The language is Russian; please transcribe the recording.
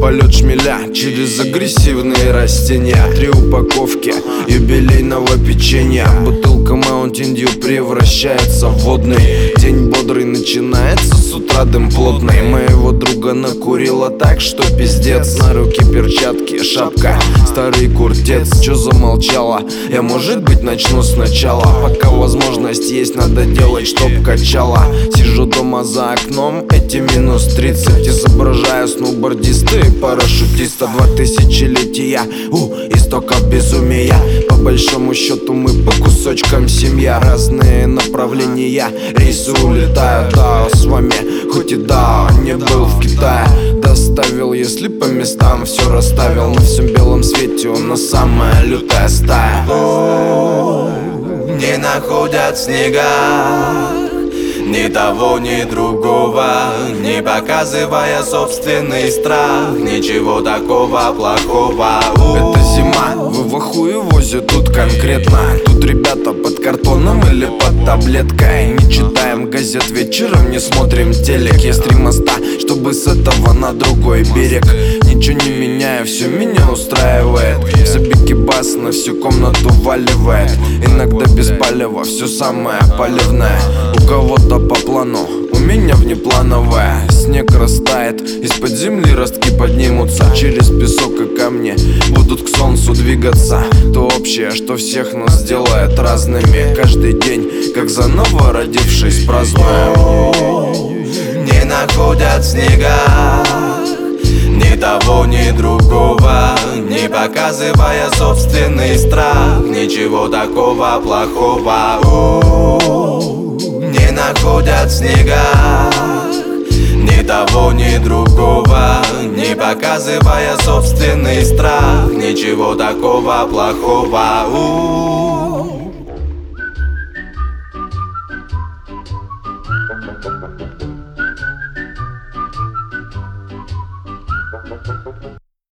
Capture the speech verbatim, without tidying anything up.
полет шмеля через агрессивные растения. Три упаковки юбилейного печенья. Бутылка Mountain Dew превращается в водный. День бодрый начинается с утра, дым плотный. Моего друга накурила так, что пиздец. На руке перчатки, шапка, старый куртец. Чё замолчала? Я, может быть, начну сначала. Пока возможность есть, надо делать, чтоб качала. Сижу дома за окном, эти минус тридцать. Изображаю сноубордиста и парашютиста. Два тысячелетия, у истоков безумия. По большому счету мы по кусочкам семья. Разные направления, рейсы улетают. Да, с вами, хоть и да, не был в Китае. Доставил, если по местам все расставил. На всем белом свете у нас самая лютая стая. Не находят снега ни того, ни другого, не показывая собственный страх. Ничего такого плохого. Это зима, вы в ахуе возят тут конкретно. Тут ребята под картоном или под таблеткой. Не читаем газет вечером, не смотрим телек. Я с три моста, чтобы с этого на другой берег. Ничего не меняю, все меня устраивает. В забеге бас на всю комнату валивает. Иногда без палева, все самое поливное. У кого-то по плану, у меня внеплановая. Снег растает, из-под земли ростки поднимутся. Через песок и камни будут к солнцу двигаться. То общее, что всех нас сделает разными. Каждый день, как заново родившись, празднуем. Не находят снега ни того, ни другого, не показывая собственный страх. Ничего такого плохого. Не находят снега ни того, ни другого, не показывая собственный страх. Ничего такого плохого.